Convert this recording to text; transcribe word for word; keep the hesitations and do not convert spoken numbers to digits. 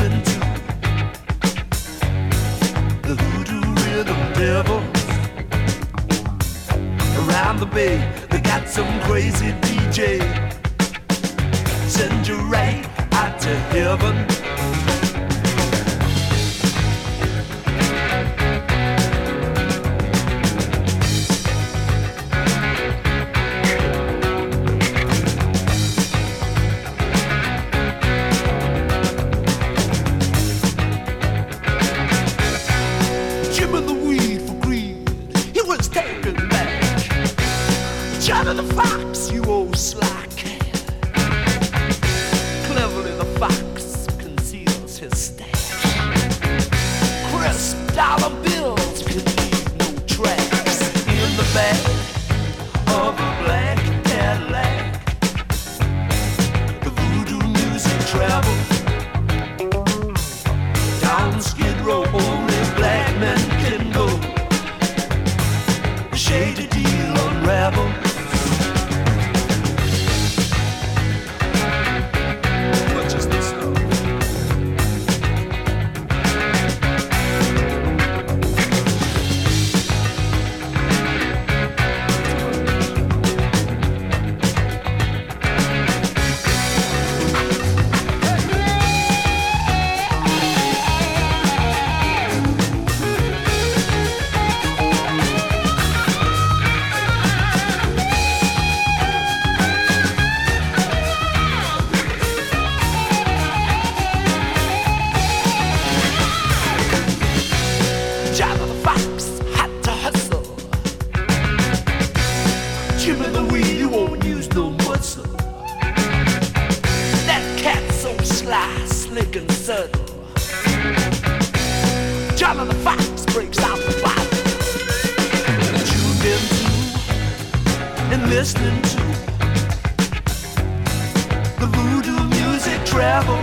listening to the hoodoo rhythm devils. Around the bay, they got some crazy D J. Send you right out to heaven. Johnny the Fox, you old sly cat. Cleverly the fox conceals his stash. Crisp dollar bills can leave no tracks in the back of a black Cadillac. The voodoo music travels down Skid Row, only black men can go. The shady deal unravels. Johnny the Fox had to hustle. Jimmy the Weed, he won't use no muscle. That cat's so sly, slick and subtle. Johnny the Fox breaks out the bottle. Tuned into and listening to the voodoo music travel